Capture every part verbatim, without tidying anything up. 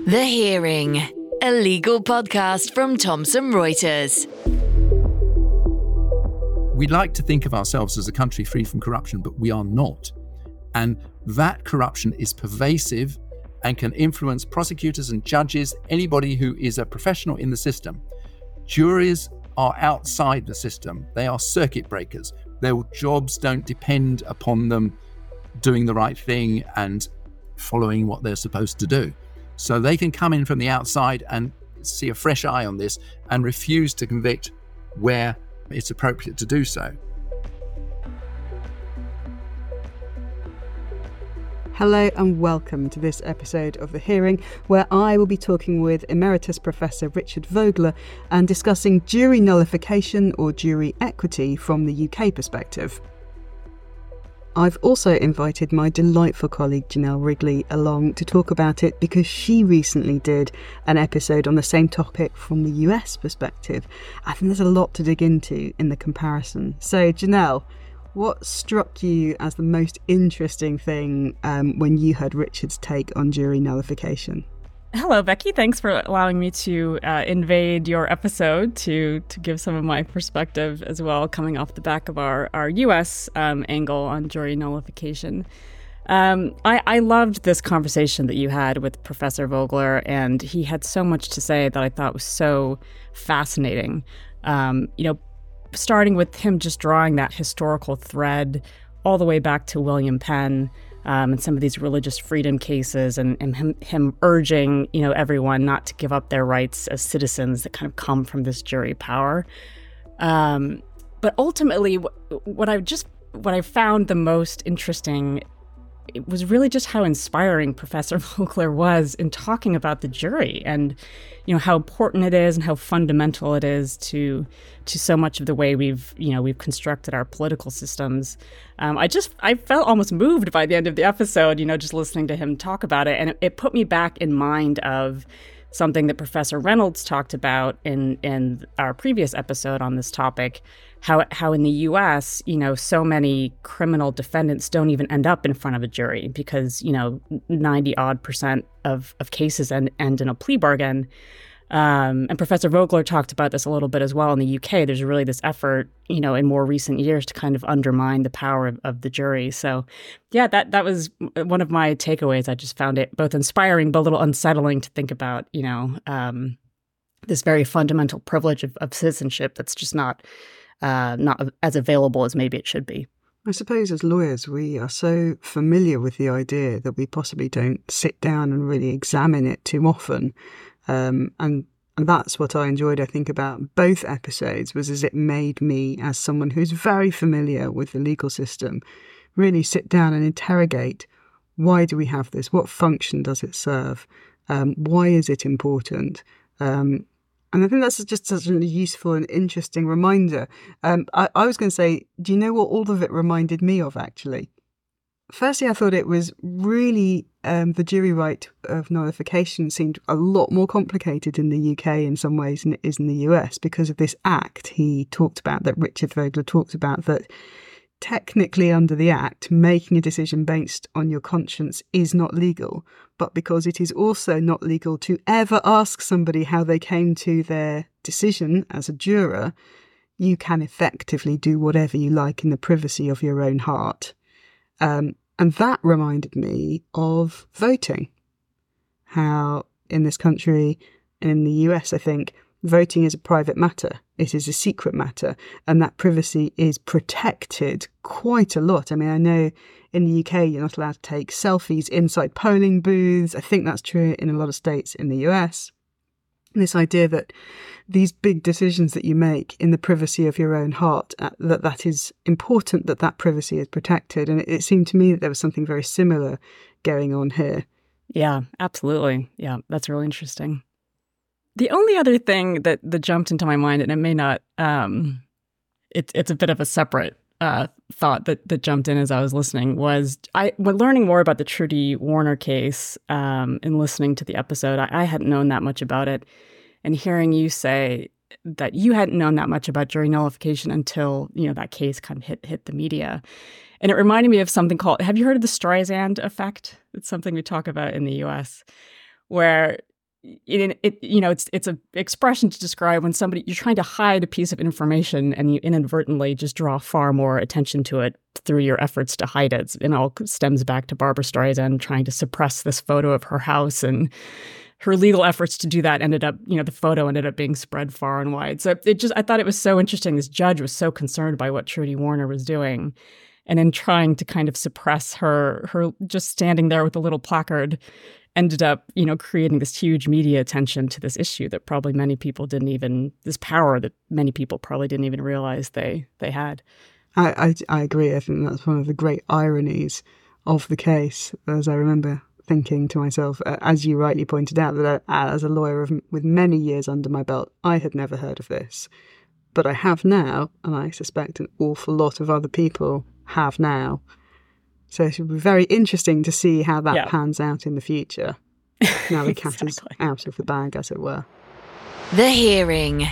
The Hearing, a legal podcast from Thomson Reuters. We like to think of ourselves as a country free from corruption, but we are not. And that corruption is pervasive and can influence prosecutors and judges, anybody who is a professional in the system. Juries are outside the system. They are circuit breakers. Their jobs don't depend upon them doing the right thing and following what they're supposed to do. So they can come in from the outside and see a fresh eye on this and refuse to convict where it's appropriate to do so. Hello and welcome to this episode of The Hearing, where I will be talking with Emeritus Professor Richard Vogler and discussing jury nullification or jury equity from the U K perspective. I've also invited my delightful colleague Janelle Wrigley along to talk about it because she recently did an episode on the same topic from the U S perspective. I think there's a lot to dig into in the comparison. So Janelle, what struck you as the most interesting thing um, when you heard Richard's take on jury nullification? Hello, Becky. Thanks for allowing me to uh, invade your episode to to give some of my perspective as well, coming off the back of our, our U S um, angle on jury nullification. Um, I, I loved this conversation that you had with Professor Vogler, and he had so much to say that I thought was so fascinating. Um, you know, starting with him just drawing that historical thread all the way back to William Penn, Um, and some of these religious freedom cases, and, and him, him urging, you know, everyone not to give up their rights as citizens that kind of come from this jury power. Um, but ultimately, what, what I just what I found the most interesting, it was really just how inspiring Professor Vogler was in talking about the jury, and you know how important it is and how fundamental it is to to so much of the way we've you know we've constructed our political systems. Um, I just I felt almost moved by the end of the episode, you know, just listening to him talk about it, and it, it put me back in mind of something that Professor Reynolds talked about in in our previous episode on this topic. How how in the U S, you know, so many criminal defendants don't even end up in front of a jury because, you know, ninety odd percent of, of cases end, end in a plea bargain. Um, and Professor Vogler talked about this a little bit as well in the U K. There's really this effort, you know, in more recent years to kind of undermine the power of, of the jury. So, yeah, that that was one of my takeaways. I just found it both inspiring but a little unsettling to think about, you know, um, this very fundamental privilege of, of citizenship that's just not Uh, not as available as maybe it should be. I suppose as lawyers, we are so familiar with the idea that we possibly don't sit down and really examine it too often. Um, and, and that's what I enjoyed, I think, about both episodes, was as it made me, as someone who's very familiar with the legal system, really sit down and interrogate, why do we have this? What function does it serve? Um, why is it important? Um, And I think that's just such a useful and interesting reminder. Um, I, I was going to say, do you know what all of it reminded me of, actually? Firstly, I thought it was really, um, the jury right of nullification seemed a lot more complicated in the U K in some ways than it is in the U S because of this act he talked about, that Richard Vogler talked about, that technically under the Act, making a decision based on your conscience is not legal, but because it is also not legal to ever ask somebody how they came to their decision as a juror, you can effectively do whatever you like in the privacy of your own heart. Um, and that reminded me of voting. How in this country and in the U S, I think, voting is a private matter. It is a secret matter, and that privacy is protected quite a lot. I mean, I know in the U K you're not allowed to take selfies inside polling booths. I think that's true in a lot of states in the U S. This idea that these big decisions that you make in the privacy of your own heart, uh, that that is important, that that privacy is protected. And it, it seemed to me that there was something very similar going on here. Yeah, absolutely. Yeah, that's really interesting. The only other thing that, that jumped into my mind, and it may not, um, it, it's a bit of a separate uh, thought that, that jumped in as I was listening, was I when learning more about the Trudy Warner case um, and listening to the episode, I, I hadn't known that much about it. And hearing you say that you hadn't known that much about jury nullification until, you know, that case kind of hit hit the media. And it reminded me of something called, have you heard of the Streisand effect? It's something we talk about in the U S, where it, it, you know, it's it's an expression to describe when somebody, you're trying to hide a piece of information and you inadvertently just draw far more attention to it through your efforts to hide it. It all stems back to Barbra Streisand trying to suppress this photo of her house, and her legal efforts to do that ended up, you know, the photo ended up being spread far and wide. So it just, I thought it was so interesting. This judge was so concerned by what Trudy Warner was doing. And in trying to kind of suppress her, her just standing there with a little placard ended up, you know, creating this huge media attention to this issue that probably many people didn't even, this power that many people probably didn't even realize they they had. I, I, I agree. I think that's one of the great ironies of the case, as I remember thinking to myself, uh, as you rightly pointed out, that uh, as a lawyer of, with many years under my belt, I had never heard of this. But I have now, and I suspect an awful lot of other people have now. So it should be very interesting to see how that yeah. pans out in the future. Now the cat is out of the bag, as it were. The Hearing.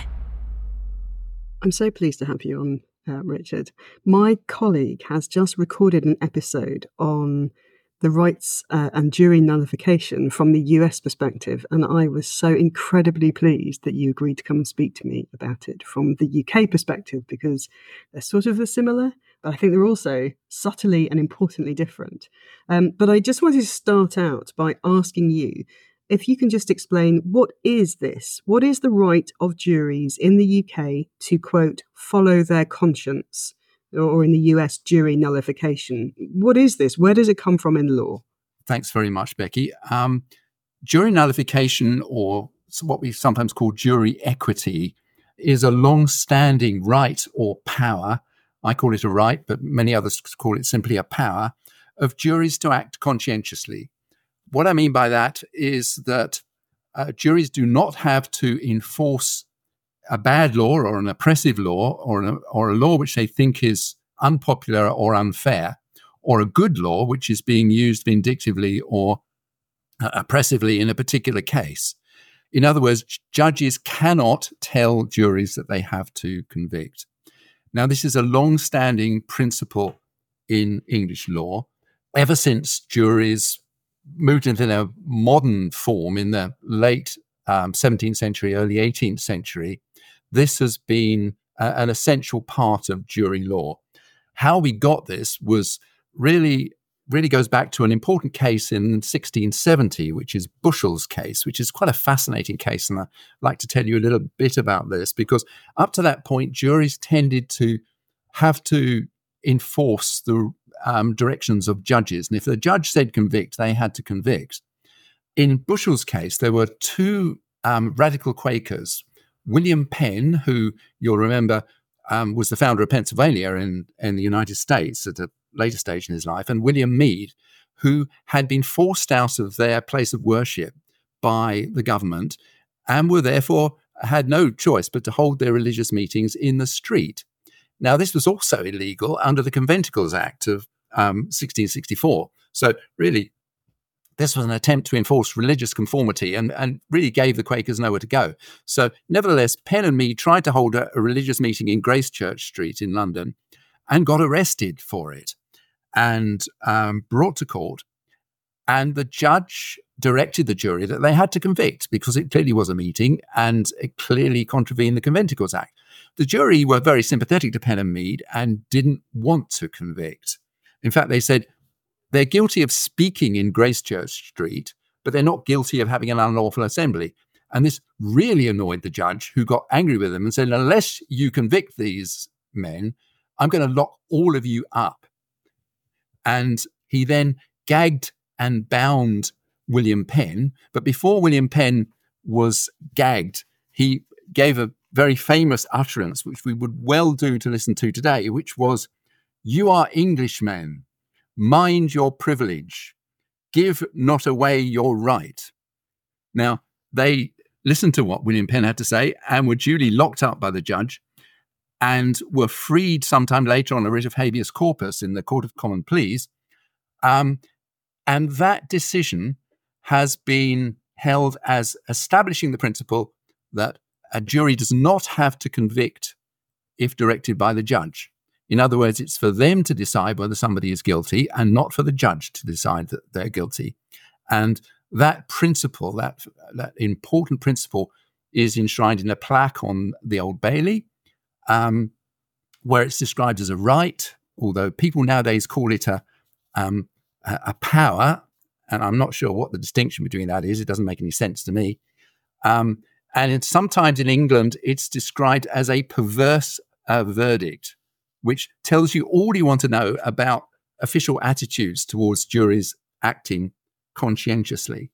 I'm so pleased to have you on, uh, Richard. My colleague has just recorded an episode on the rights uh, and jury nullification from the U S perspective, and I was so incredibly pleased that you agreed to come and speak to me about it from the U K perspective, because they're sort of similar, but I think they're also subtly and importantly different. Um, but I just wanted to start out by asking you if you can just explain, what is this? What is the right of juries in the U K to, quote, follow their conscience? Or in the U S, jury nullification. What is this? Where does it come from in law? Thanks very much, Becky. Um, jury nullification, or what we sometimes call jury equity, is a long-standing right or power. I call it a right, but many others call it simply a power of juries to act conscientiously. What I mean by that is that uh, juries do not have to enforce a bad law or an oppressive law or, an, or a law which they think is unpopular or unfair, or a good law which is being used vindictively or uh, oppressively in a particular case. In other words, judges cannot tell juries that they have to convict. Now, this is a long-standing principle in English law. Ever since juries moved into their modern form in the late um, seventeenth century, early eighteenth century, this has been uh, an essential part of jury law. How we got this was really, really goes back to an important case in sixteen seventy, which is Bushell's case, which is quite a fascinating case. And I'd like to tell you a little bit about this, because up to that point, juries tended to have to enforce the um, directions of judges. And if the judge said convict, they had to convict. In Bushell's case, there were two um, radical Quakers, William Penn, who you'll remember um, was the founder of Pennsylvania in, in the United States at a later stage in his life, and William Meade, who had been forced out of their place of worship by the government and were therefore had no choice but to hold their religious meetings in the street. Now, this was also illegal under the Conventicles Act of um, sixteen sixty-four. So really, this was an attempt to enforce religious conformity and, and really gave the Quakers nowhere to go. So nevertheless, Penn and Meade tried to hold a, a religious meeting in Gracechurch Street in London and got arrested for it and um, brought to court. And the judge directed the jury that they had to convict because it clearly was a meeting and it clearly contravened the Conventicles Act. The jury were very sympathetic to Penn and Meade and didn't want to convict. In fact, they said, they're guilty of speaking in Gracechurch Street, but they're not guilty of having an unlawful assembly. And this really annoyed the judge, who got angry with them and said, unless you convict these men, I'm going to lock all of you up. And he then gagged and bound William Penn. But before William Penn was gagged, he gave a very famous utterance, which we would well do to listen to today, which was, "You are Englishmen. Mind your privilege. Give not away your right." Now, they listened to what William Penn had to say and were duly locked up by the judge and were freed sometime later on a writ of habeas corpus in the Court of Common Pleas. Um, and that decision has been held as establishing the principle that a jury does not have to convict if directed by the judge. In other words, it's for them to decide whether somebody is guilty and not for the judge to decide that they're guilty. And that principle, that, that important principle, is enshrined in a plaque on the Old Bailey, um, where it's described as a right, although people nowadays call it a, um, a, a power, and I'm not sure what the distinction between that is. It doesn't make any sense to me. Um, and it's, sometimes in England, it's described as a perverse uh, verdict, which tells you all you want to know about official attitudes towards juries acting conscientiously.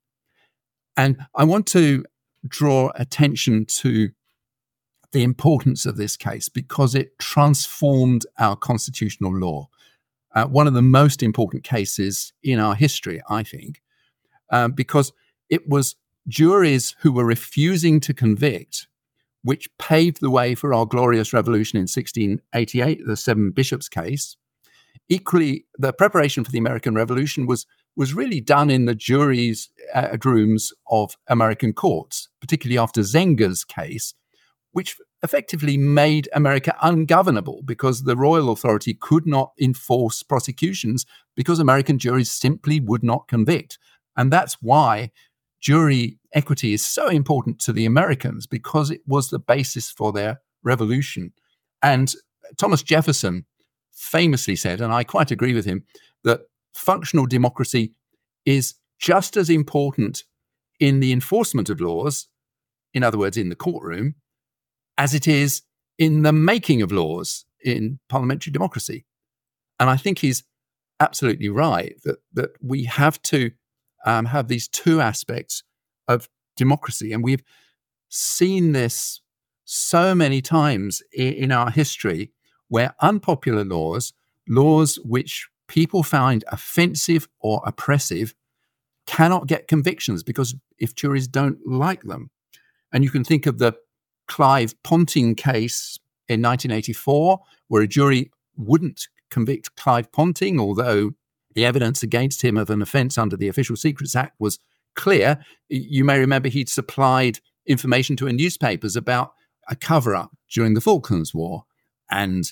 And I want to draw attention to the importance of this case because it transformed our constitutional law. Uh, one of the most important cases in our history, I think, uh, because it was juries who were refusing to convict, which paved the way for our glorious revolution in sixteen eighty-eight, the Seven Bishops case. Equally, the preparation for the American Revolution was, was really done in the juries' uh, rooms of American courts, particularly after Zenger's case, which effectively made America ungovernable because the royal authority could not enforce prosecutions because American juries simply would not convict. And that's why jury equity is so important to the Americans, because it was the basis for their revolution. And Thomas Jefferson famously said, and I quite agree with him, that functional democracy is just as important in the enforcement of laws, in other words, in the courtroom, as it is in the making of laws in parliamentary democracy. And I think he's absolutely right that, that we have to um, have these two aspects of democracy. And we've seen this so many times in, in our history where unpopular laws, laws which people find offensive or oppressive, cannot get convictions because if juries don't like them. And you can think of the Clive Ponting case in nineteen eighty-four, where a jury wouldn't convict Clive Ponting, although the evidence against him of an offence under the Official Secrets Act was clear. You may remember he'd supplied information to newspapers about a cover-up during the Falklands War, and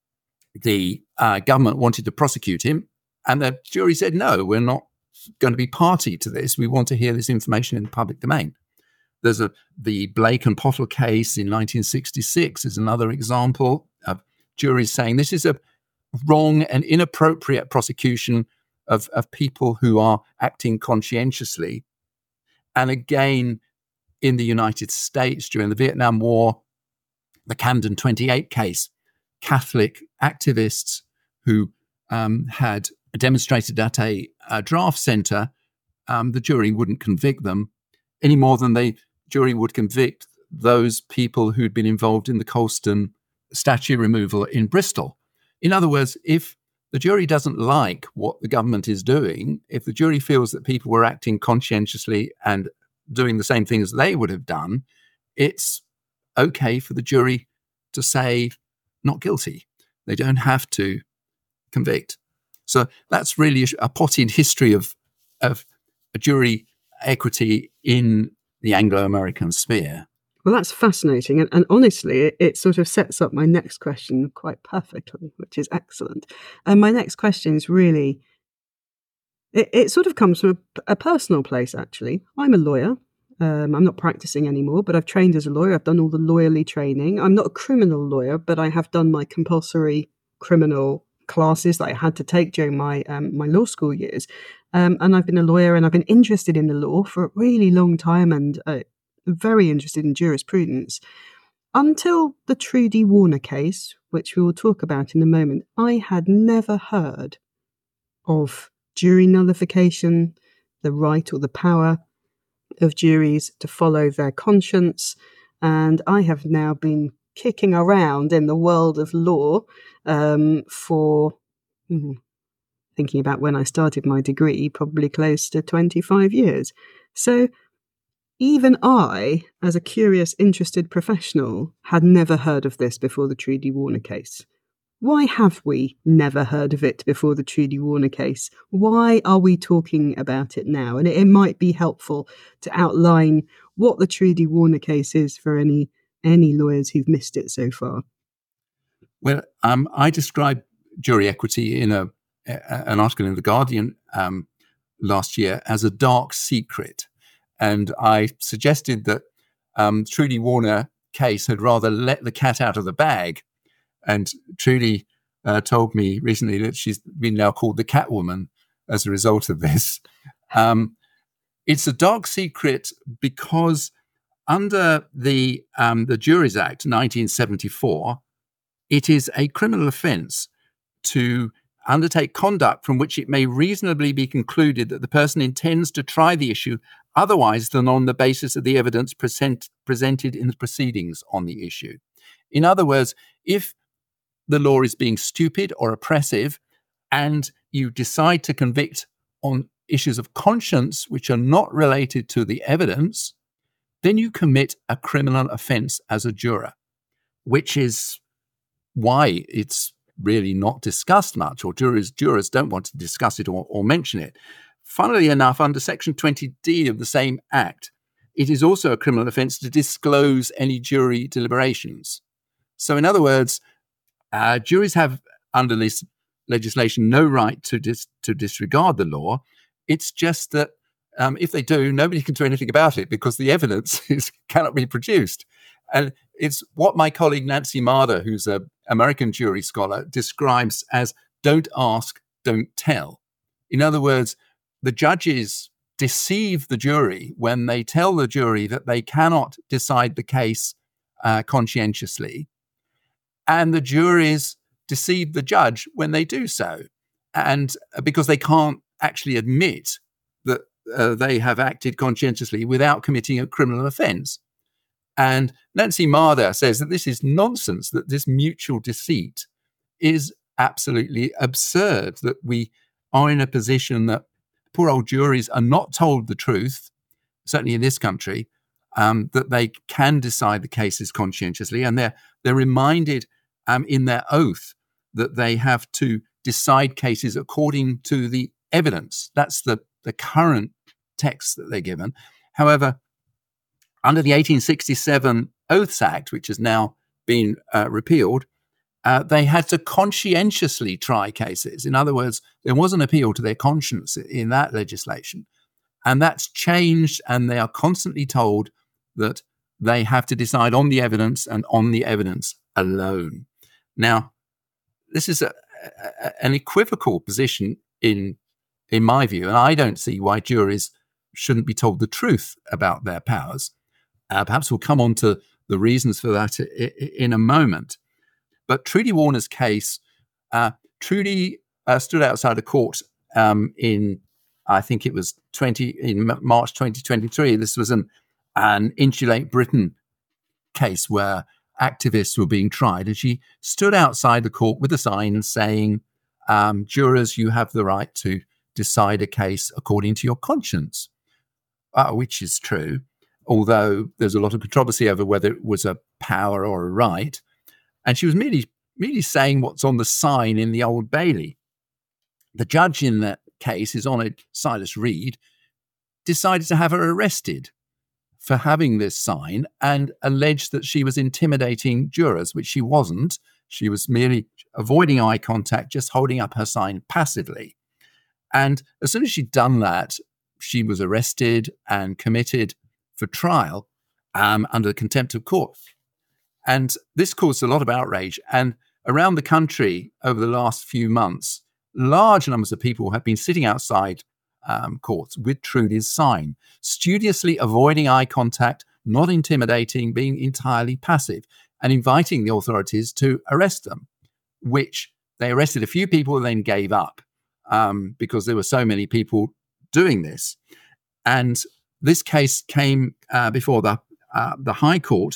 the uh, government wanted to prosecute him, and the jury said, no, we're not going to be party to this. We want to hear this information in the public domain. There's a the Blake and Pottle case in nineteen sixty-six is another example of juries saying this is a wrong and inappropriate prosecution of, of people who are acting conscientiously. And again, in the United States during the Vietnam War, the Camden twenty-eight case, Catholic activists who um, had demonstrated at a, a draft center, um, the jury wouldn't convict them any more than the jury would convict those people who'd been involved in the Colston statue removal in Bristol. In other words, if the jury doesn't like what the government is doing, if the jury feels that people were acting conscientiously and doing the same thing as they would have done, it's okay for the jury to say not guilty. They don't have to convict. So that's really a potted history of, of a jury equity in the Anglo-American sphere. Well, that's fascinating. And, and honestly, it, it sort of sets up my next question quite perfectly, which is excellent. And my next question is really, it, it sort of comes from a, a personal place, actually. I'm a lawyer. Um, I'm not practicing anymore, but I've trained as a lawyer. I've done all the lawyerly training. I'm not a criminal lawyer, but I have done my compulsory criminal classes that I had to take during my um, my law school years. Um, and I've been a lawyer and I've been interested in the law for a really long time and uh, very interested in jurisprudence. Until the Trudy Warner case, which we will talk about in a moment, I had never heard of jury nullification, the right or the power of juries to follow their conscience. And I have now been kicking around in the world of law um, for, hmm, thinking about when I started my degree, probably close to twenty-five years. So even I, as a curious, interested professional, had never heard of this before the Trudy Warner case. Why have we never heard of it before the Trudy Warner case? Why are we talking about it now? And it, it might be helpful to outline what the Trudy Warner case is for any any lawyers who've missed it so far. Well, um, I describe jury equity in a, a an article in The Guardian um, last year as a dark secret. And I suggested that um, Trudy Warner case had rather let the cat out of the bag. And Trudy uh, told me recently that she's been now called the Catwoman as a result of this. Um, it's a dark secret because under the um, the Juries Act nineteen seventy-four, it is a criminal offence to undertake conduct from which it may reasonably be concluded that the person intends to try the issue otherwise than on the basis of the evidence present, presented in the proceedings on the issue. In other words, if the law is being stupid or oppressive and you decide to convict on issues of conscience which are not related to the evidence, then you commit a criminal offence as a juror, which is why it's really not discussed much, or jurors jurors don't want to discuss it or, or mention it. Funnily enough, under Section twenty D of the same Act, it is also a criminal offence to disclose any jury deliberations. So in other words, uh, juries have, under this legislation, no right to dis- to disregard the law. It's just that um, if they do, nobody can do anything about it because the evidence is, cannot be produced. And it's what my colleague Nancy Marder, who's an American jury scholar, describes as don't ask, don't tell. In other words, the judges deceive the jury when they tell the jury that they cannot decide the case uh, conscientiously. And the juries deceive the judge when they do so. And because they can't actually admit that uh, they have acted conscientiously without committing a criminal offence. And Nancy Marder says that this is nonsense, that this mutual deceit is absolutely absurd, that we are in a position that poor old juries are not told the truth, certainly in this country, um, that they can decide the cases conscientiously. And they're, they're reminded um, in their oath that they have to decide cases according to the evidence. That's the, the current text that they're given. However, under the eighteen sixty-seven Oaths Act, which has now been uh, repealed, uh, they had to conscientiously try cases. In other words, there was an appeal to their conscience in that legislation. And that's changed, and they are constantly told that they have to decide on the evidence and on the evidence alone. Now, this is a, a, an equivocal position in, in my view, and I don't see why juries shouldn't be told the truth about their powers. Uh, perhaps we'll come on to the reasons for that in a moment. But Trudy Warner's case, uh, Trudy uh, stood outside a court um, in, I think it was twenty in March twenty twenty-three. This was an, an Insulate Britain case where activists were being tried. And she stood outside the court with a sign saying, um, jurors, you have the right to decide a case according to your conscience, uh, which is true. Although there's a lot of controversy over whether it was a power or a right. And she was merely, merely saying what's on the sign in the Old Bailey. The judge in that case, His Honour Silas Reed, decided to have her arrested for having this sign and alleged that she was intimidating jurors, which she wasn't. She was merely avoiding eye contact, just holding up her sign passively. And as soon as she'd done that, she was arrested and committed for trial um, under contempt of court. And this caused a lot of outrage. And around the country over the last few months, large numbers of people have been sitting outside um, courts with Trudy's sign, studiously avoiding eye contact, not intimidating, being entirely passive, and inviting the authorities to arrest them, which they arrested a few people and then gave up um, because there were so many people doing this. And this case came uh, before the uh, the High Court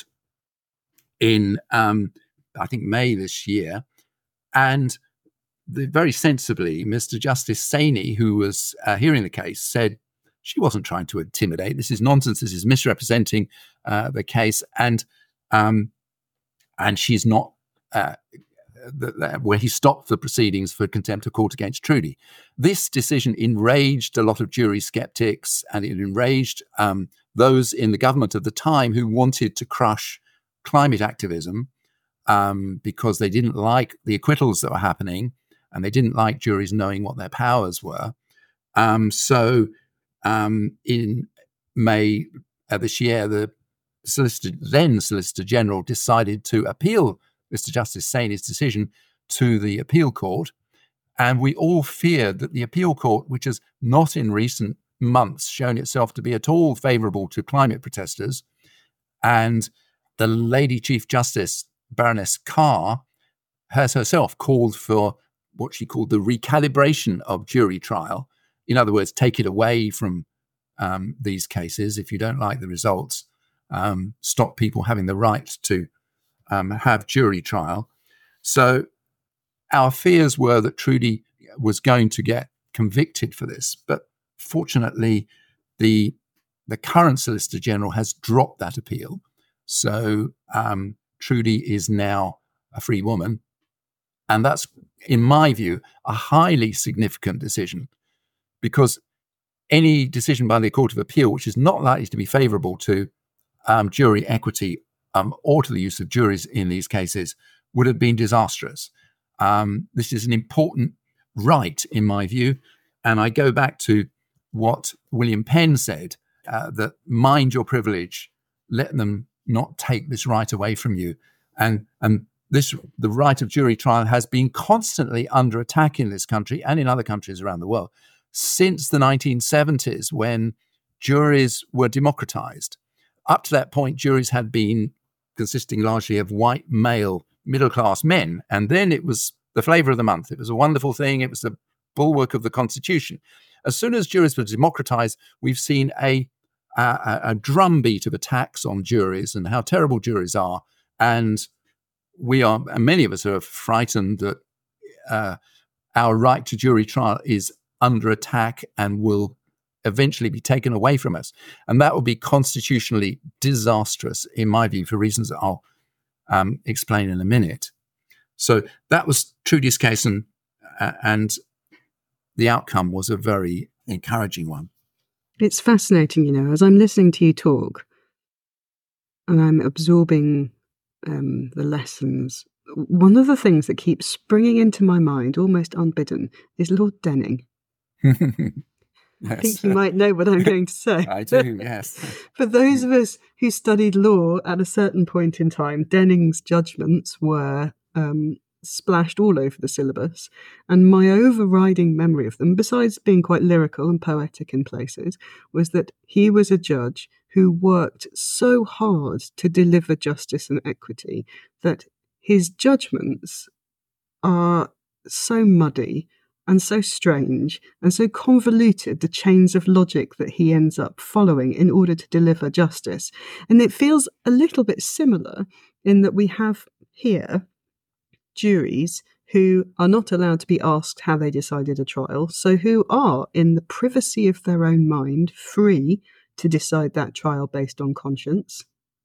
in, um, I think, May this year. And the, very sensibly, Mister Justice Saini, who was uh, hearing the case, said she wasn't trying to intimidate. This is nonsense. This is misrepresenting uh, the case. And um, and she's not, uh, the, the, where he stopped the proceedings for contempt of court against Trudy. This decision enraged a lot of jury skeptics, and it enraged um, those in the government of the time who wanted to crush climate activism um, because they didn't like the acquittals that were happening, and they didn't like juries knowing what their powers were. Um, so um, in May uh, this year, the Solicitor, then Solicitor General decided to appeal Mister Justice Saini's decision to the appeal court. And we all feared that the appeal court, which has not in recent months shown itself to be at all favourable to climate protesters, and the Lady Chief Justice, Baroness Carr, has herself called for what she called the recalibration of jury trial. In other words, take it away from um, these cases if you don't like the results. Um, stop people having the right to um, have jury trial. So our fears were that Trudy was going to get convicted for this, but fortunately, the the current Solicitor General has dropped that appeal. So um, Trudy is now a free woman, and that's, in my view, a highly significant decision, because any decision by the Court of Appeal which is not likely to be favourable to um, jury equity um, or to the use of juries in these cases would have been disastrous. Um, this is an important right, in my view, and I go back to what William Penn said, uh, that mind your privilege, let them not take this right away from you. And and this the right of jury trial has been constantly under attack in this country and in other countries around the world since the nineteen seventies, when juries were democratized. Up to that point, juries had been consisting largely of white male middle-class men, and then it was the flavor of the month. It was a wonderful thing. It was the bulwark of the Constitution. As soon as juries were democratized, we've seen a, a, a drumbeat of attacks on juries and how terrible juries are, and we are, and many of us are frightened that uh, our right to jury trial is under attack and will eventually be taken away from us. And that would be constitutionally disastrous, in my view, for reasons that I'll um, explain in a minute. So that was Trudy's case, and, uh, and the outcome was a very encouraging one. It's fascinating, you know, as I'm listening to you talk and I'm absorbing um, the lessons, one of the things that keeps springing into my mind, almost unbidden, is Lord Denning. Yes. I think you might know what I'm going to say. I do, yes. For those of us who studied law at a certain point in time, Denning's judgments were um, splashed all over the syllabus, and my overriding memory of them, besides being quite lyrical and poetic in places, was that he was a judge who worked so hard to deliver justice and equity that his judgments are so muddy and so strange and so convoluted, the chains of logic that he ends up following in order to deliver justice. And it feels a little bit similar in that we have here juries who are not allowed to be asked how they decided a trial, so who are, in the privacy of their own mind, free to decide that trial based on conscience,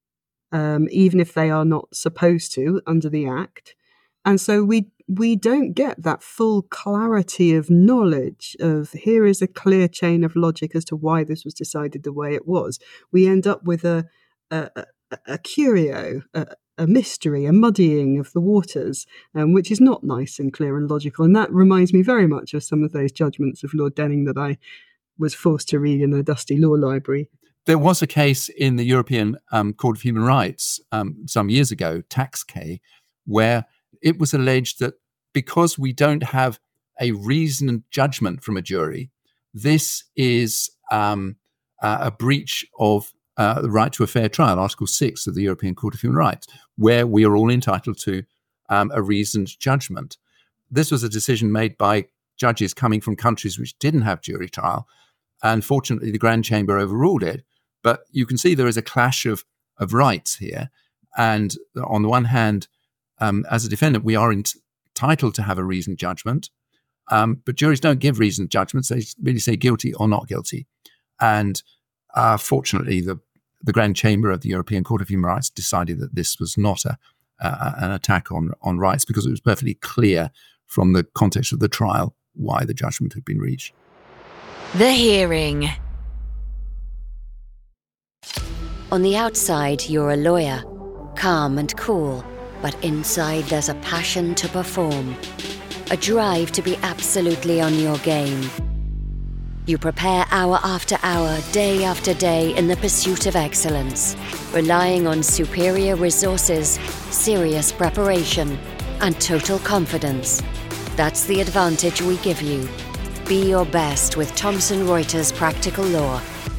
um, even if they are not supposed to under the Act. And so we we don't get that full clarity of knowledge of here is a clear chain of logic as to why this was decided the way it was. We end up with a a, a, a curio, a, a mystery, a muddying of the waters, um, which is not nice and clear and logical. And that reminds me very much of some of those judgments of Lord Denning that I was forced to read in the dusty law library. There was a case in the European um, Court of Human Rights um, some years ago, Tax-K, where it was alleged that because we don't have a reasoned judgment from a jury, this is um, uh, a breach of uh, the right to a fair trial, Article six of the European Court of Human Rights, where we are all entitled to um, a reasoned judgment. This was a decision made by judges coming from countries which didn't have jury trial, and fortunately the Grand Chamber overruled it. But you can see there is a clash of, of rights here. And on the one hand, um, as a defendant, we are entitled to have a reasoned judgment. Um, but juries don't give reasoned judgments. They really say guilty or not guilty. And uh, fortunately, the, the Grand Chamber of the European Court of Human Rights decided that this was not a, uh, an attack on, on rights, because it was perfectly clear from the context of the trial why the judgment had been reached. The hearing. On the outside, you're a lawyer, calm and cool, but inside there's a passion to perform, a drive to be absolutely on your game. You prepare hour after hour, day after day in the pursuit of excellence, relying on superior resources, serious preparation, and total confidence. That's the advantage we give you. Be your best with Thomson Reuters Practical Law.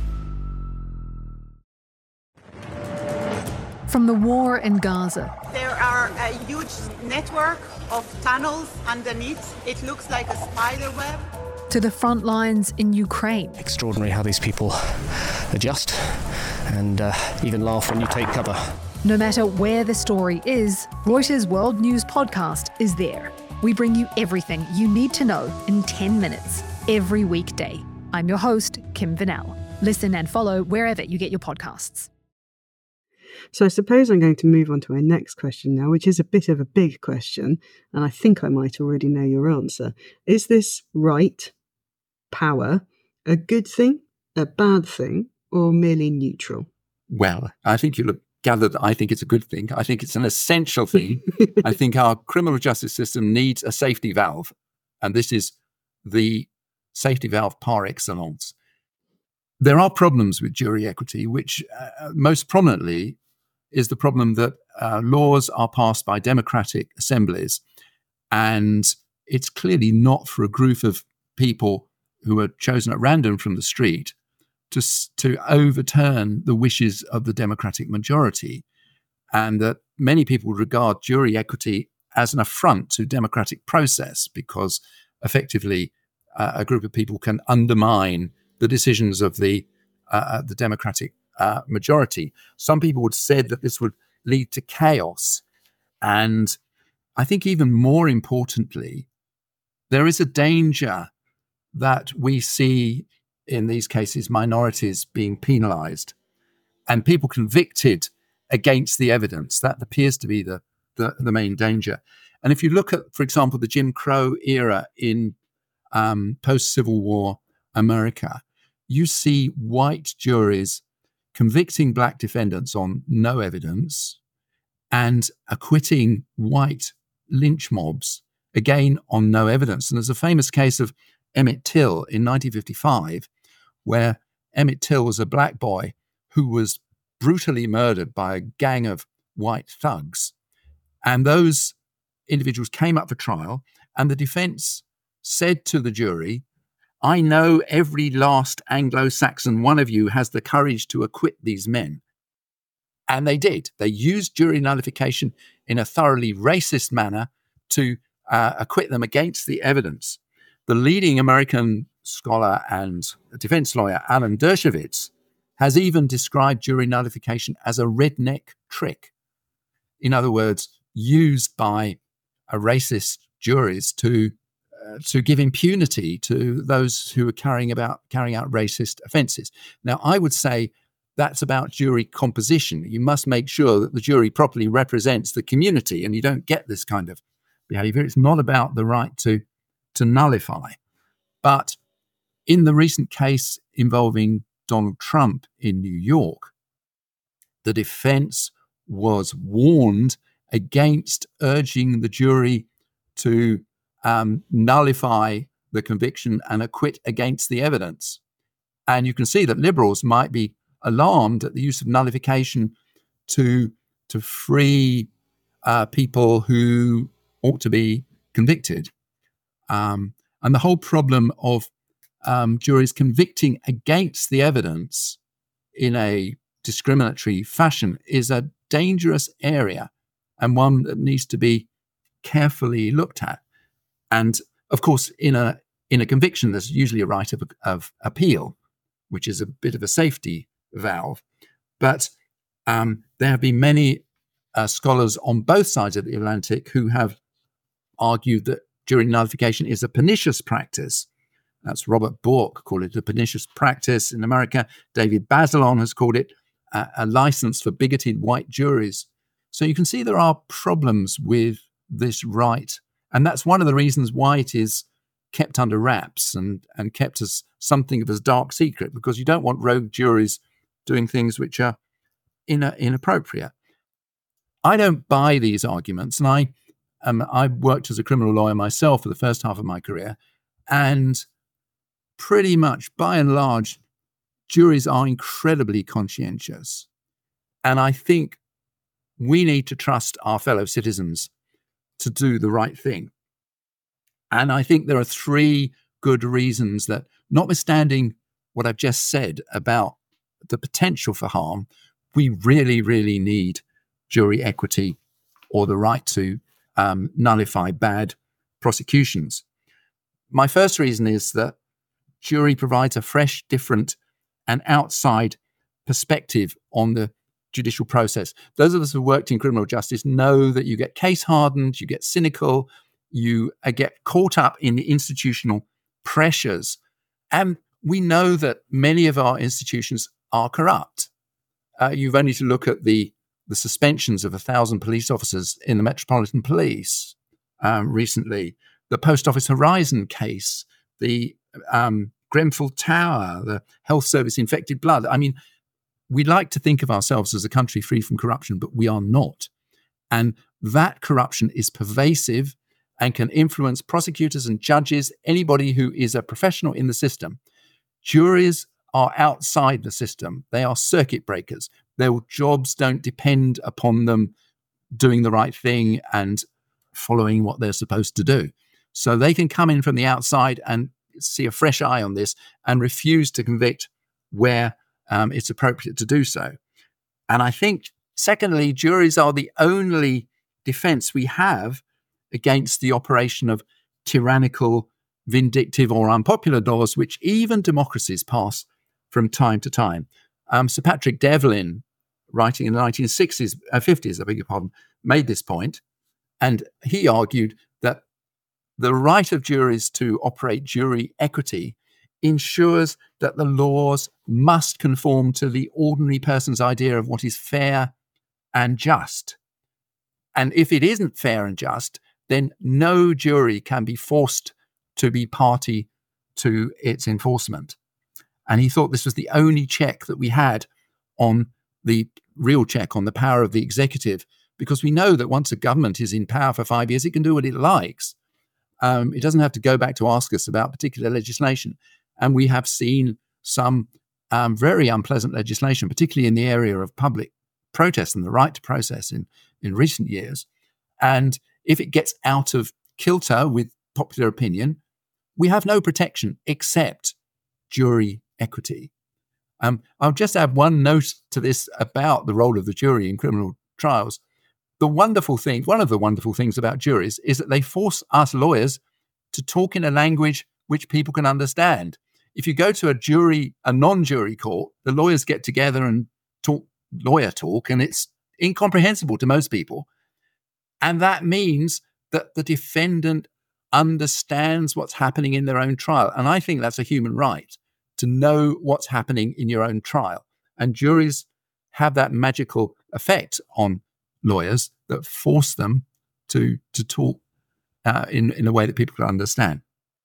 From the war in Gaza. There are a huge network of tunnels underneath. It looks like a spider web. To the front lines in Ukraine. Extraordinary how these people adjust and uh, even laugh when you take cover. No matter where the story is, Reuters World News Podcast is there. We bring you everything you need to know in ten minutes every weekday. I'm your host, Kim Vanel. Listen and follow wherever you get your podcasts. So I suppose I'm going to move on to my next question now, which is a bit of a big question, and I think I might already know your answer. Is this right, power, a good thing, a bad thing, or merely neutral? Well, I think you'll have gathered that I think it's a good thing. I think it's an essential thing. I think our criminal justice system needs a safety valve, and this is the safety valve par excellence. There are problems with jury equity, which uh, most prominently is the problem that uh, laws are passed by democratic assemblies, and it's clearly not for a group of people who are chosen at random from the street to, to overturn the wishes of the democratic majority, and that many people regard jury equity as an affront to democratic process because effectively uh, a group of people can undermine the decisions of the uh, the democratic uh, majority. Some people would say that this would lead to chaos. And I think even more importantly, there is a danger that we see in these cases minorities being penalized and people convicted against the evidence. That appears to be the, the, the main danger. And if you look at, for example, the Jim Crow era in um, post-Civil War America, you see white juries convicting black defendants on no evidence and acquitting white lynch mobs, again, on no evidence. And there's a famous case of Emmett Till in nineteen fifty-five, where Emmett Till was a black boy who was brutally murdered by a gang of white thugs. And those individuals came up for trial, and the defense said to the jury, I know every last Anglo-Saxon one of you has the courage to acquit these men. And they did. They used jury nullification in a thoroughly racist manner to uh, acquit them against the evidence. The leading American scholar and defense lawyer, Alan Dershowitz, has even described jury nullification as a redneck trick. In other words, used by a racist juries to uh, to give impunity to those who are carrying about carrying out racist offences. Now, I would say that's about jury composition. You must make sure that the jury properly represents the community, and you don't get this kind of behaviour. It's not about the right to to nullify. But in the recent case involving Donald Trump in New York, the defence was warned against urging the jury to um, nullify the conviction and acquit against the evidence. And you can see that liberals might be alarmed at the use of nullification to, to free uh, people who ought to be convicted. Um, and the whole problem of um, juries convicting against the evidence in a discriminatory fashion is a dangerous area and one that needs to be carefully looked at. And of course, in a in a conviction, there's usually a right of, of appeal, which is a bit of a safety valve. But um, there have been many uh, scholars on both sides of the Atlantic who have argued that jury nullification is a pernicious practice. That's Robert Bork called it a pernicious practice in America. David Bazelon has called it a, a license for bigoted white juries. So you can see there are problems with this right. And that's one of the reasons why it is kept under wraps and, and kept as something of a dark secret, because you don't want rogue juries doing things which are in, inappropriate. I don't buy these arguments. And I, um, I worked as a criminal lawyer myself for the first half of my career. And pretty much, by and large, juries are incredibly conscientious. And I think we need to trust our fellow citizens to do the right thing. And I think there are three good reasons that, notwithstanding what I've just said about the potential for harm, we really, really need jury equity or the right to um, nullify bad prosecutions. My first reason is that jury provides a fresh, different, and outside perspective on the judicial process. Those of us who worked in criminal justice know that you get case hardened, you get cynical, you uh, get caught up in the institutional pressures. And we know that many of our institutions are corrupt. Uh, you've only to look at the, the suspensions of a thousand police officers in the Metropolitan Police um, recently, the Post Office Horizon case, the um, Grenfell Tower, the health service infected blood. I mean, we like to think of ourselves as a country free from corruption, but we are not. And that corruption is pervasive and can influence prosecutors and judges, anybody who is a professional in the system. Juries are outside the system. They are circuit breakers. Their jobs don't depend upon them doing the right thing and following what they're supposed to do. So they can come in from the outside and see a fresh eye on this and refuse to convict where um, it's appropriate to do so. And I think, secondly, juries are the only defense we have against the operation of tyrannical, vindictive, or unpopular laws, which even democracies pass from time to time. Um, Sir Patrick Devlin, writing in the nineteen sixties, uh, fifties, I beg your pardon, made this point, and he argued that the right of juries to operate jury equity ensures that the laws must conform to the ordinary person's idea of what is fair and just. And if it isn't fair and just, then no jury can be forced to be party to its enforcement. And he thought this was the only check that we had on the real check on the power of the executive, because we know that once a government is in power for five years, it can do what it likes. Um, it doesn't have to go back to ask us about particular legislation. And we have seen some um, very unpleasant legislation, particularly in the area of public protest and the right to process in, in recent years. And if it gets out of kilter with popular opinion, we have no protection except jury equity. Um, I'll just add one note to this about the role of the jury in criminal trials. The wonderful thing, one of the wonderful things about juries is that they force us lawyers to talk in a language which people can understand. If you go to a jury, a non-jury court, the lawyers get together and talk lawyer talk, and it's incomprehensible to most people. And that means that the defendant understands what's happening in their own trial. And I think that's a human right, to know what's happening in your own trial. And juries have that magical effect on lawyers that force them to, to talk uh, in, in a way that people can understand.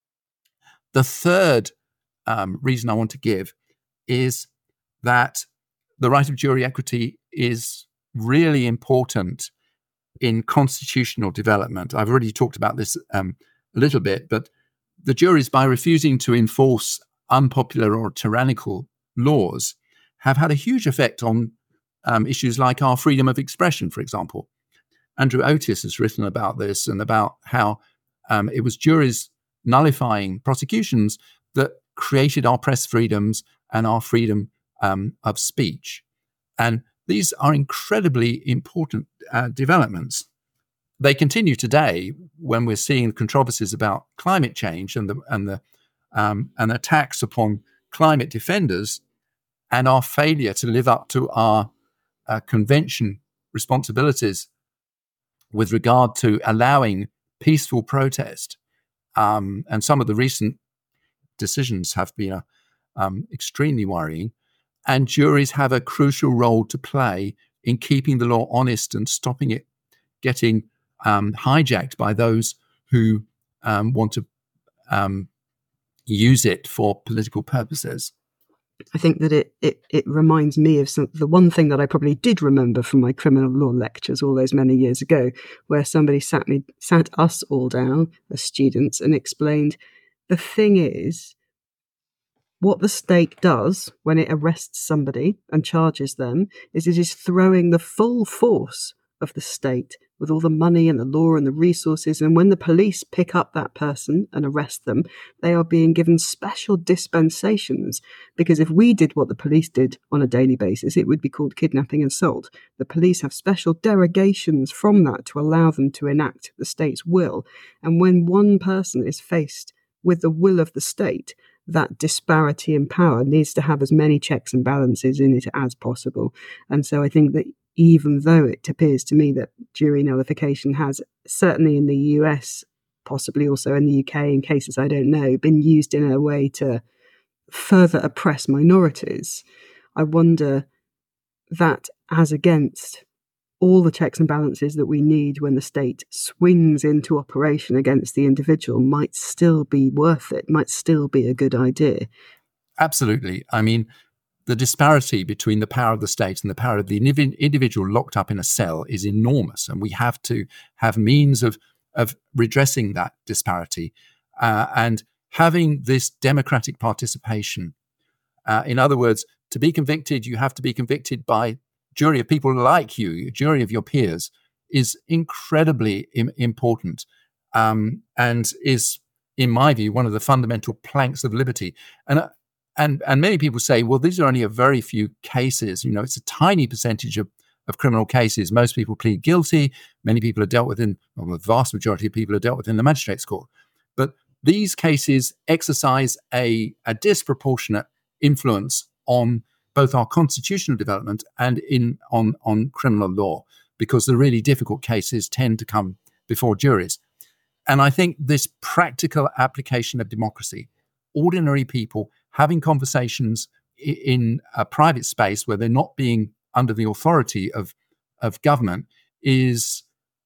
The third um, reason I want to give is that the right of jury equity is really important in constitutional development. I've already talked about this um, a little bit, but the juries, by refusing to enforce unpopular or tyrannical laws, have had a huge effect on um, issues like our freedom of expression, for example. Andrew Otis has written about this and about how um, it was juries nullifying prosecutions that created our press freedoms and our freedom um, of speech. And these are incredibly important uh, developments. They continue today when we're seeing controversies about climate change and the and the um, and attacks upon climate defenders, and our failure to live up to our uh, convention responsibilities with regard to allowing peaceful protest. Um, and some of the recent decisions have been uh, um, extremely worrying. And juries have a crucial role to play in keeping the law honest and stopping it getting um, hijacked by those who um, want to um, use it for political purposes. I think that it, it, it reminds me of some, the one thing that I probably did remember from my criminal law lectures all those many years ago, where somebody sat me sat us all down as students and explained, the thing is, what the state does when it arrests somebody and charges them is it is throwing the full force of the state with all the money and the law and the resources. And when the police pick up that person and arrest them, they are being given special dispensations, because if we did what the police did on a daily basis, it would be called kidnapping and assault. The police have special derogations from that to allow them to enact the state's will. And when one person is faced with the will of the state, that disparity in power needs to have as many checks and balances in it as possible. And so I think that even though it appears to me that jury nullification has, certainly in the U S, possibly also in the U K in cases I don't know, been used in a way to further oppress minorities, I wonder that as against all the checks and balances that we need when the state swings into operation against the individual might still be worth it, might still be a good idea. Absolutely. I mean, the disparity between the power of the state and the power of the individual locked up in a cell is enormous, and we have to have means of, of redressing that disparity uh, and having this democratic participation. Uh, in other words, to be convicted, you have to be convicted by jury of people like you, a jury of your peers, is incredibly im- important um, and is, in my view, one of the fundamental planks of liberty. And uh, and and many people say, well, these are only a very few cases. You know, it's a tiny percentage of, of criminal cases. Most people plead guilty. Many people are dealt with in, well, the vast majority of people are dealt with in the magistrates' court. But these cases exercise a, a disproportionate influence on both our constitutional development and in on, on criminal law, because the really difficult cases tend to come before juries. And I think this practical application of democracy, ordinary people having conversations in a private space where they're not being under the authority of, of government, is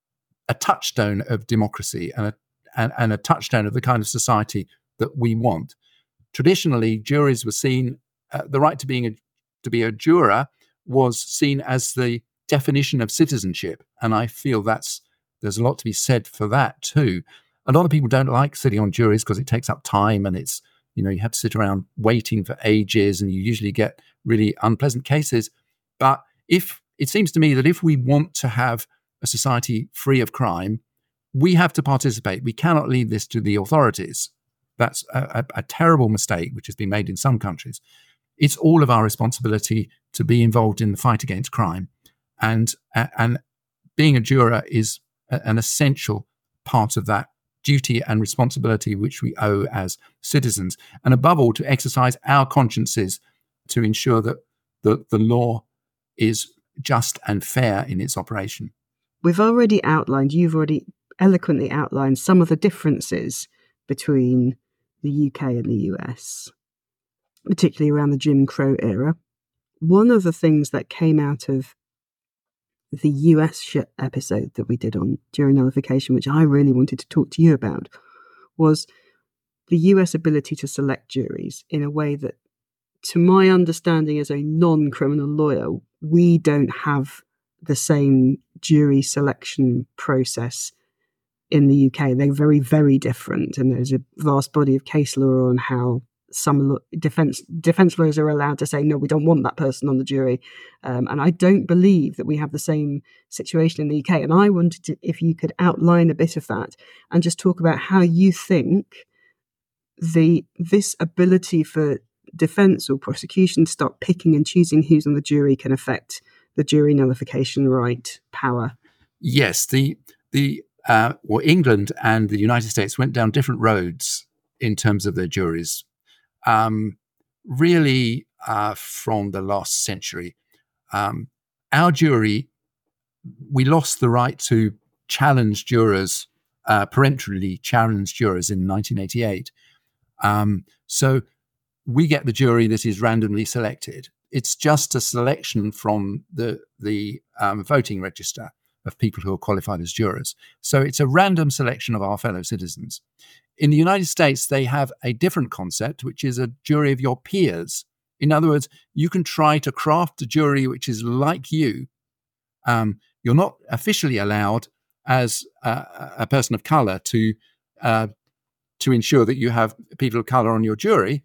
a touchstone of democracy and a, and, and a touchstone of the kind of society that we want. Traditionally, juries were seen, uh, the right to being a to be a juror was seen as the definition of citizenship. And I feel that's, there's a lot to be said for that too. A lot of people don't like sitting on juries because it takes up time and it's, you know, you have to sit around waiting for ages and you usually get really unpleasant cases. But if, it seems to me that if we want to have a society free of crime, we have to participate. We cannot leave this to the authorities. That's a, a, a terrible mistake, which has been made in some countries. It's all of our responsibility to be involved in the fight against crime. And, and being a juror is an essential part of that duty and responsibility which we owe as citizens. And above all, to exercise our consciences to ensure that the, the law is just and fair in its operation. We've already outlined, you've already eloquently outlined some of the differences between the U K and the U S, particularly around the Jim Crow era. One of the things that came out of the U S sh- episode that we did on jury nullification, which I really wanted to talk to you about, was the U S ability to select juries in a way that, to my understanding as a non-criminal lawyer, we don't have the same jury selection process in the U K. They're very, very different, and there's a vast body of case law on how some defense defense lawyers are allowed to say, no, we don't want that person on the jury. Um, and I don't believe that we have the same situation in the U K. And I wanted to, if you could outline a bit of that and just talk about how you think the this ability for defense or prosecution to start picking and choosing who's on the jury can affect the jury nullification right power. Yes, the the uh, well, England and the United States went down different roads in terms of their juries. Um, really, uh, from the last century, um, our jury, we lost the right to challenge jurors, uh, peremptorily challenge jurors in nineteen eighty-eight. Um, so we get the jury that is randomly selected. It's just a selection from the the um, voting register of people who are qualified as jurors. So it's a random selection of our fellow citizens. In the United States, they have a different concept, which is a jury of your peers. In other words, you can try to craft a jury which is like you. Um, you're not officially allowed as a, a person of color to uh, to ensure that you have people of color on your jury.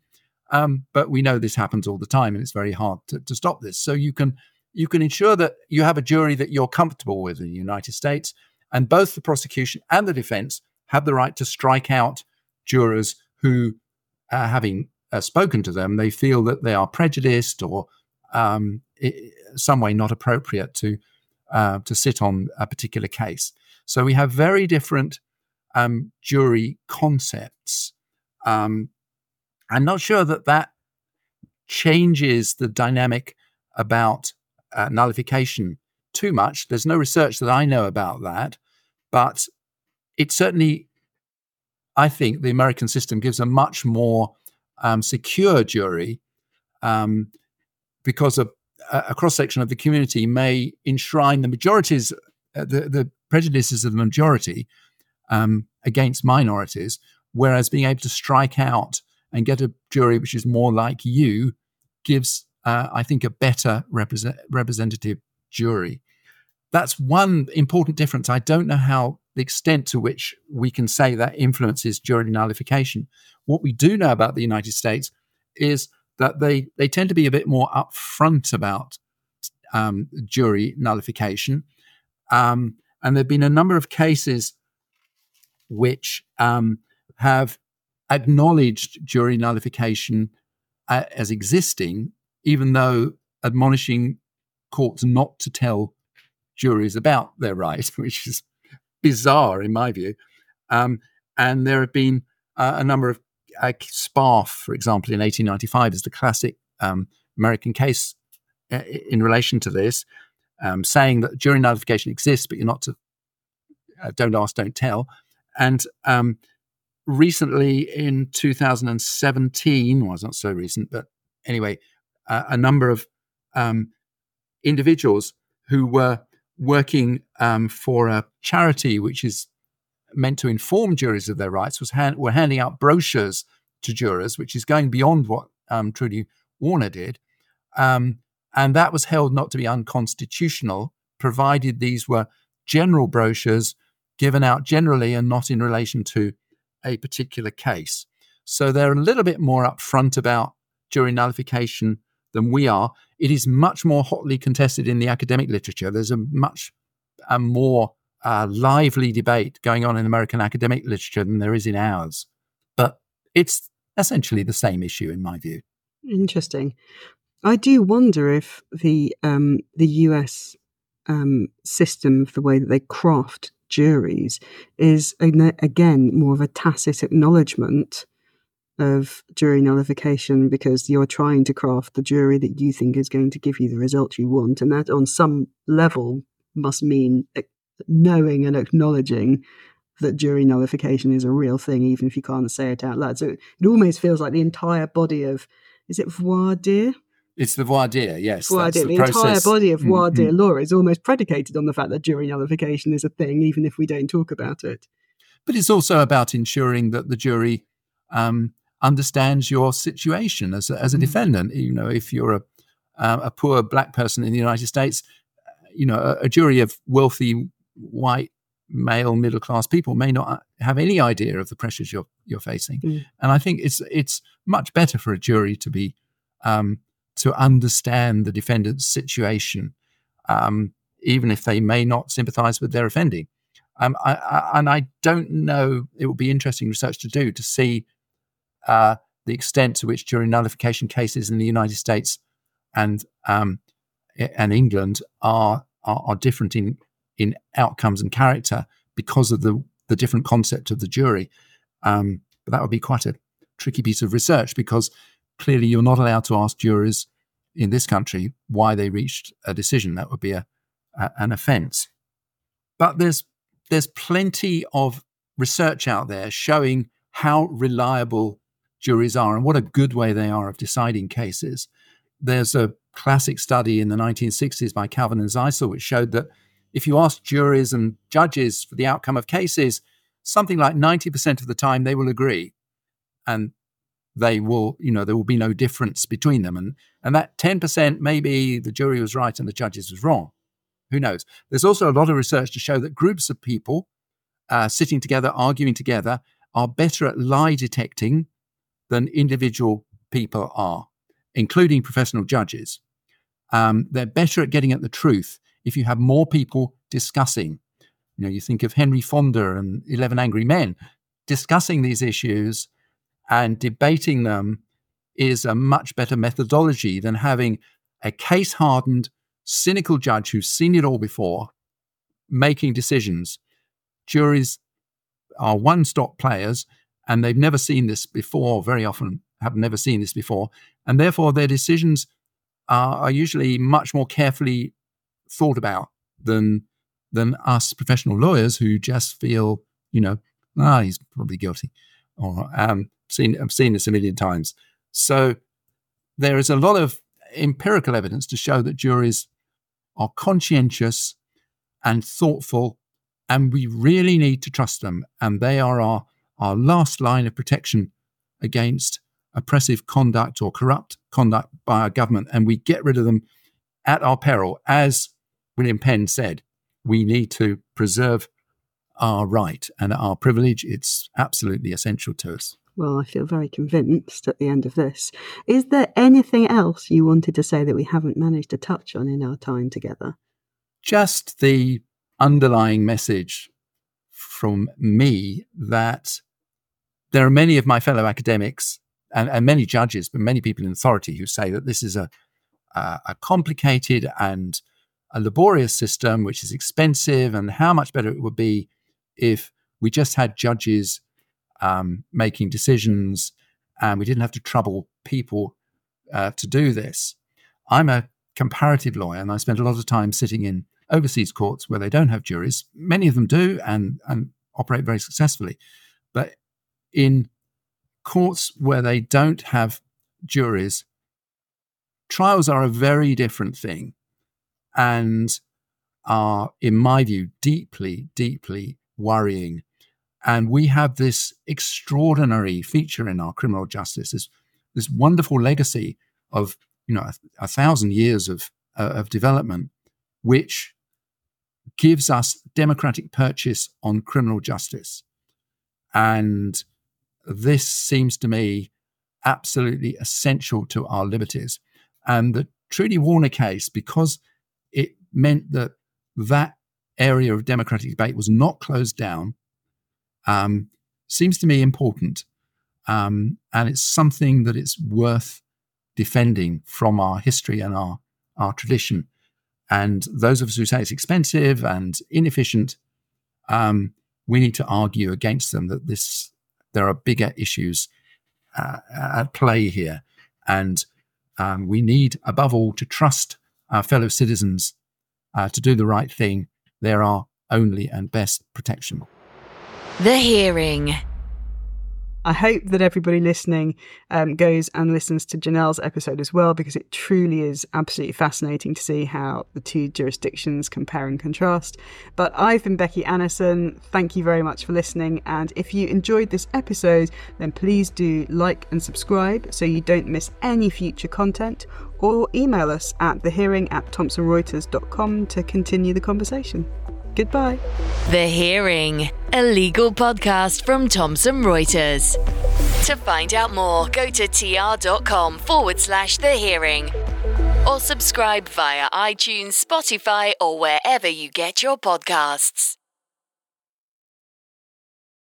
Um, but we know this happens all the time, and it's very hard to, to stop this. So you can you can ensure that you have a jury that you're comfortable with in the United States, and both the prosecution and the defense have the right to strike out jurors who, uh, having uh, spoken to them, they feel that they are prejudiced or um, in some way not appropriate to uh, to sit on a particular case. So we have very different um, jury concepts. Um, I'm not sure that that changes the dynamic about uh, nullification too much. There's no research that I know about that, but it certainly, I think, the American system gives a much more um, secure jury um, because a, a cross-section of the community may enshrine the majorities, uh, the, the prejudices of the majority um, against minorities, whereas being able to strike out and get a jury which is more like you gives, uh, I think, a better represent- representative jury. That's one important difference. I don't know how the extent to which we can say that influences jury nullification. What we do know about the United States is that they, they tend to be a bit more upfront about um, jury nullification. Um, and there have been a number of cases which um, have acknowledged jury nullification uh, as existing, even though admonishing courts not to tell juries about their rights, which is bizarre in my view. Um, and there have been uh, a number of uh, Spaff, for example, in eighteen ninety-five is the classic um, American case uh, in relation to this, um, saying that jury nullification exists, but you're not to uh, don't ask, don't tell. And um, recently in two thousand seventeen, well, it's not so recent, but anyway, uh, a number of um, individuals who were working um, for a charity which is meant to inform juries of their rights was hand, were handing out brochures to jurors, which is going beyond what um, Trudy Warner did. Um, and that was held not to be unconstitutional, provided these were general brochures given out generally and not in relation to a particular case. So they're a little bit more upfront about jury nullification than we are. It is much more hotly contested in the academic literature. There's a much a more uh, lively debate going on in American academic literature than there is in ours. But it's essentially the same issue in my view. Interesting. I do wonder if the um, the U S um, system, of the way that they craft juries, is again more of a tacit acknowledgement of jury nullification, because you're trying to craft the jury that you think is going to give you the result you want, and that on some level must mean knowing and acknowledging that jury nullification is a real thing, even if you can't say it out loud. So it, it almost feels like the entire body of, is it voir dire? It's the voir dire, yes. Voir dire. The, the entire body of voir dire mm-hmm. law is almost predicated on the fact that jury nullification is a thing, even if we don't talk about it. But it's also about ensuring that the jury um, understands your situation as a, as a mm-hmm. defendant. You know, if you're a uh, a poor black person in the United States, you know, a, a jury of wealthy white male middle class people may not have any idea of the pressures you're you're facing. Mm. And I think it's it's much better for a jury to be um, to understand the defendant's situation, um, even if they may not sympathise with their offending. Um, I, I, and I don't know. It would be interesting research to do to see uh, the extent to which jury nullification cases in the United States and um, and England are, are are different in in outcomes and character because of the the different concept of the jury. Um, but that would be quite a tricky piece of research, because clearly you're not allowed to ask jurors in this country why they reached a decision. That would be a, a an offence. But there's there's plenty of research out there showing how reliable juries are and what a good way they are of deciding cases. There's a classic study in the nineteen sixties by Calvin and Zeisel which showed that if you ask juries and judges for the outcome of cases, something like ninety percent of the time they will agree. And they will, you know, there will be no difference between them. And, and that ten percent, maybe the jury was right and the judges was wrong. Who knows? There's also a lot of research to show that groups of people uh, sitting together, arguing together, are better at lie detecting than individual people are, including professional judges. Um, they're better at getting at the truth if you have more people discussing. You know, you think of Henry Fonda and Eleven Angry Men. Discussing these issues and debating them is a much better methodology than having a case-hardened, cynical judge who's seen it all before making decisions. Juries are one-stop players, and they've never seen this before, very often have never seen this before, and therefore their decisions are, are usually much more carefully thought about than than us professional lawyers who just feel, you know, ah, he's probably guilty, or um, seen I've seen this a million times. So there is a lot of empirical evidence to show that juries are conscientious and thoughtful, and we really need to trust them. And they are our, our last line of protection against oppressive conduct or corrupt conduct by our government. And we get rid of them at our peril. As William Penn said, we need to preserve our right and our privilege. It's absolutely essential to us. Well, I feel very convinced at the end of this. Is there anything else you wanted to say that we haven't managed to touch on in our time together? Just the underlying message from me that there are many of my fellow academics and, and many judges, but many people in authority who say that this is a, a, a complicated and a laborious system, which is expensive, and how much better it would be if we just had judges um, making decisions and we didn't have to trouble people uh, to do this. I'm a comparative lawyer, and I spent a lot of time sitting in overseas courts where they don't have juries. Many of them do and, and operate very successfully. But in courts where they don't have juries, trials are a very different thing and are, in my view, deeply, deeply worrying. And we have this extraordinary feature in our criminal justice, this, this wonderful legacy of, you know, a, a thousand years of, uh, of development, which gives us democratic purchase on criminal justice. And this seems to me absolutely essential to our liberties. And the Trudy Warner case, because it meant that that area of democratic debate was not closed down, um, seems to me important. Um, and it's something that it's worth defending from our history and our, our tradition. And those of us who say it's expensive and inefficient, um, we need to argue against them, that this there are bigger issues uh, at play here. And um, we need, above all, to trust our fellow citizens uh, to do the right thing. They're our only and best protection. The Hearing. I hope that everybody listening um, goes and listens to Janelle's episode as well, because it truly is absolutely fascinating to see how the two jurisdictions compare and contrast. But I've been Becky Annison. Thank you very much for listening. And if you enjoyed this episode, then please do like and subscribe so you don't miss any future content, or email us at thehearing at thomson reuters dot com to continue the conversation. Goodbye. The Hearing, a legal podcast from Thomson Reuters. To find out more, go to tr.com forward slash The Hearing, or subscribe via iTunes, Spotify, or wherever you get your podcasts.